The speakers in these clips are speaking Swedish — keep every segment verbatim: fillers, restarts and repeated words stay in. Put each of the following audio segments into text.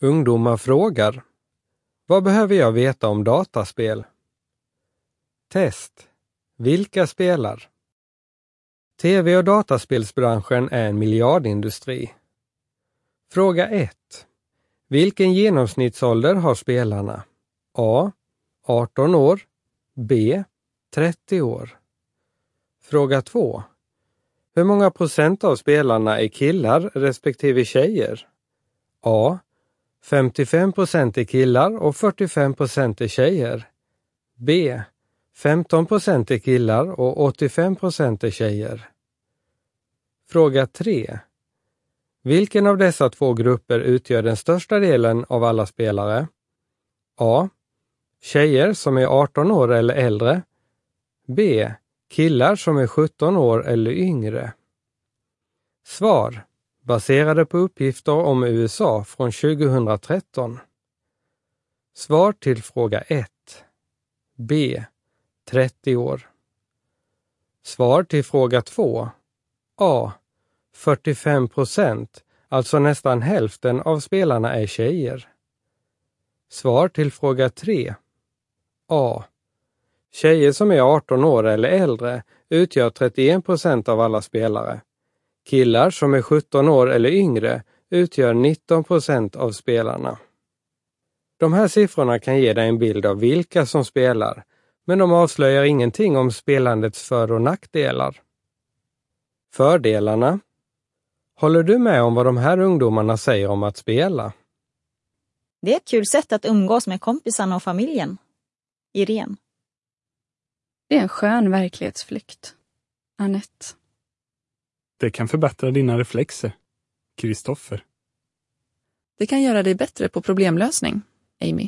Ungdomar frågar: vad behöver jag veta om dataspel? Test. Vilka spelar? Tv- och dataspelsbranschen är en miljardindustri. Fråga ett. Vilken genomsnittsålder har spelarna? A. arton år. B. trettio år. Fråga två. Hur många procent av spelarna är killar respektive tjejer? A. femtiofem procent är killar och fyrtiofem procent är tjejer. B. femton procent är killar och åttiofem procent är tjejer. Fråga tre. Vilken av dessa två grupper utgör den största delen av alla spelare? A. Tjejer som är arton år eller äldre. B. Killar som är sjutton år eller yngre. Svar. Baserade på uppgifter om U S A från tjugohundratretton. Svar till fråga ett. B. trettio år. Svar till fråga två. A. fyrtiofem procent, alltså nästan hälften av spelarna är tjejer. Svar till fråga tre. A. Tjejer som är arton år eller äldre utgör trettioen procent av alla spelare. Killar som är sjutton år eller yngre utgör nitton procent av spelarna. De här siffrorna kan ge dig en bild av vilka som spelar, men de avslöjar ingenting om spelandets för- och nackdelar. Fördelarna. Håller du med om vad de här ungdomarna säger om att spela? Det är ett kul sätt att umgås med kompisarna och familjen. Irene. Det är en skön verklighetsflykt. Annette. Det kan förbättra dina reflexer. Kristoffer. Det kan göra dig bättre på problemlösning. Amy.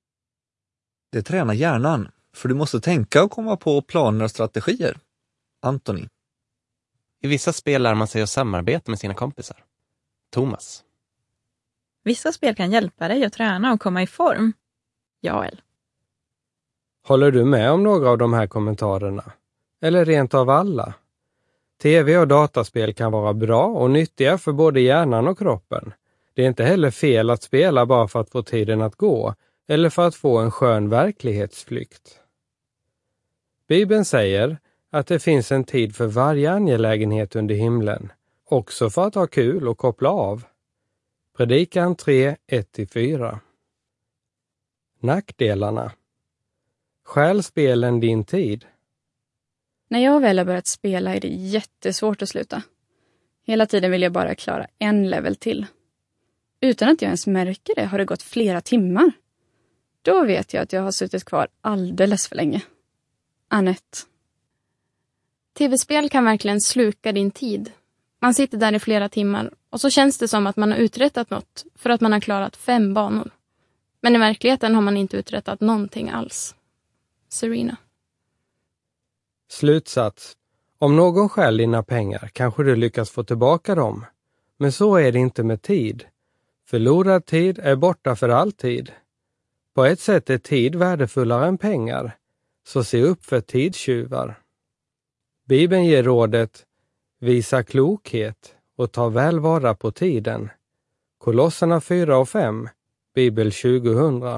Det tränar hjärnan, för du måste tänka och komma på planer och strategier. Anthony. I vissa spel lär man sig att samarbeta med sina kompisar. Thomas. Vissa spel kan hjälpa dig att träna och komma i form. Joel. Håller du med om några av de här kommentarerna? Eller rent av alla? Tv- och dataspel kan vara bra och nyttiga för både hjärnan och kroppen. Det är inte heller fel att spela bara för att få tiden att gå eller för att få en skön verklighetsflykt. Bibeln säger att det finns en tid för varje angelägenhet under himlen, också för att ha kul och koppla av. Predikan tre, ett till fyra. Nackdelarna. Stjäl spelen din tid? När jag väl har börjat spela är det jättesvårt att sluta. Hela tiden vill jag bara klara en level till. Utan att jag ens märker det har det gått flera timmar. Då vet jag att jag har suttit kvar alldeles för länge. Annette. Tv-spel kan verkligen sluka din tid. Man sitter där i flera timmar och så känns det som att man har uträttat något för att man har klarat fem banor. Men i verkligheten har man inte uträttat någonting alls. Serena. Slutsats. Om någon stjäl dina pengar kanske du lyckas få tillbaka dem. Men så är det inte med tid. Förlorad tid är borta för alltid. På ett sätt är tid värdefullare än pengar. Så se upp för tidstjuvar. Bibeln ger rådet: visa klokhet och ta väl vara på tiden. Kolosserna fyra och fem, Bibel tjugohundra.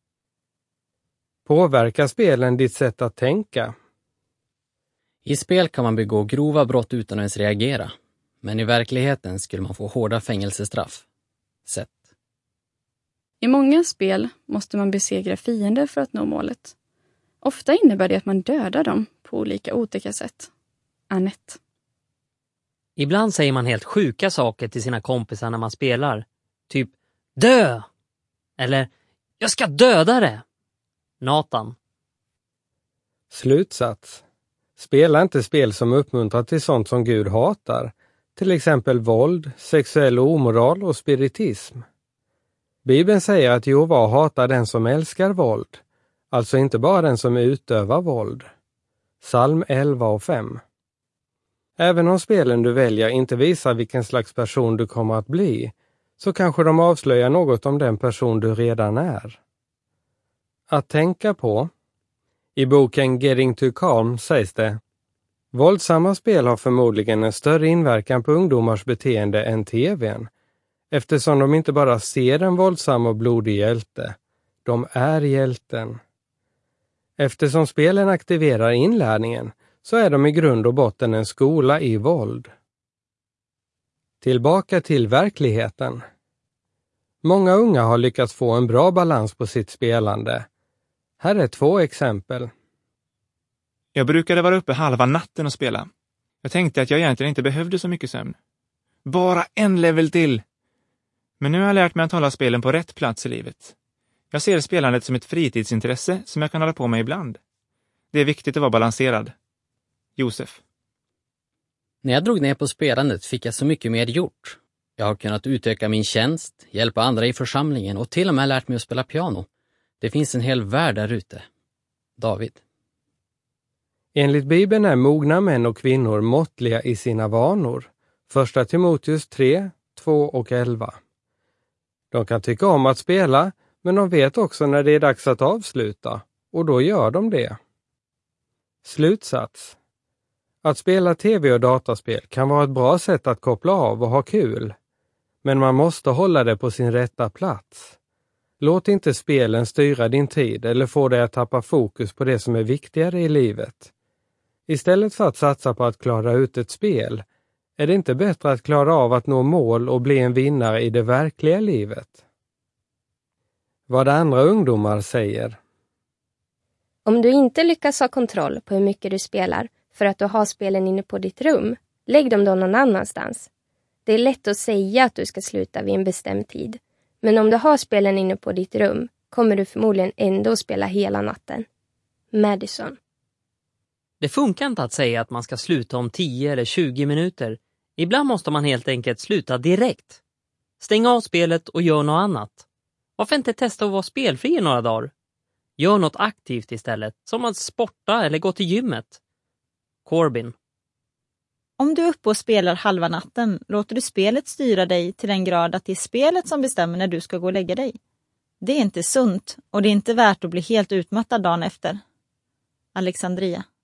Påverkar spelen ditt sätt att tänka? I spel kan man begå grova brott utan att ens reagera. Men i verkligheten skulle man få hårda fängelsestraff. Sätt. I många spel måste man besegra fiender för att nå målet. Ofta innebär det att man dödar dem på olika otäcka sätt. Annette. Ibland säger man helt sjuka saker till sina kompisar när man spelar. Typ, dö! Eller, jag ska döda det! Nathan. Slutsats. Spela inte spel som uppmuntrar till sånt som Gud hatar. Till exempel våld, sexuell omoral och spiritism. Bibeln säger att Jehova hatar den som älskar våld. Alltså inte bara den som utövar våld. Psalm elva och fem. Även om spelen du väljer inte visar vilken slags person du kommer att bli, så kanske de avslöjar något om den person du redan är. Att tänka på. I boken Getting to Calm sägs det: våldsamma spel har förmodligen en större inverkan på ungdomars beteende än tvn, Eftersom de inte bara ser en våldsam och blodig hjälte, de är hjälten. Eftersom spelen aktiverar inlärningen så är de i grund och botten en skola i våld. Tillbaka till verkligheten. Många unga har lyckats få en bra balans på sitt spelande. Här är två exempel. Jag brukade vara uppe halva natten och spela. Jag tänkte att jag egentligen inte behövde så mycket sömn. Bara en level till! Men nu har jag lärt mig att hålla spelen på rätt plats i livet. Jag ser spelandet som ett fritidsintresse som jag kan hålla på med ibland. Det är viktigt att vara balanserad. Josef. När jag drog ner på spelandet fick jag så mycket mer gjort. Jag har kunnat utöka min tjänst, hjälpa andra i församlingen och till och med lärt mig att spela piano. Det finns en hel värld där ute. David. Enligt Bibeln är mogna män och kvinnor måttliga i sina vanor. Första Timoteus tre, två och elva. De kan tycka om att spela, men de vet också när det är dags att avsluta, och då gör de det. Slutsats. Att spela tv och dataspel kan vara ett bra sätt att koppla av och ha kul, men man måste hålla det på sin rätta plats. Låt inte spelen styra din tid eller få dig att tappa fokus på det som är viktigare i livet. Istället för att satsa på att klara ut ett spel, är det inte bättre att klara av att nå mål och bli en vinnare i det verkliga livet? Vad andra ungdomar säger. Om du inte lyckas ha kontroll på hur mycket du spelar för att du har spelen inne på ditt rum, lägg dem då någon annanstans. Det är lätt att säga att du ska sluta vid en bestämd tid. Men om du har spelen inne på ditt rum kommer du förmodligen ändå spela hela natten. Madison. Det funkar inte att säga att man ska sluta om tio eller tjugo minuter. Ibland måste man helt enkelt sluta direkt. Stäng av spelet och gör något annat. Varför inte testa att vara spelfri i några dagar? Gör något aktivt istället, som att sporta eller gå till gymmet. Corbin. Om du är uppe och spelar halva natten, låter du spelet styra dig till den grad att det är spelet som bestämmer när du ska gå och lägga dig. Det är inte sunt och det är inte värt att bli helt utmattad dagen efter. Alexandria.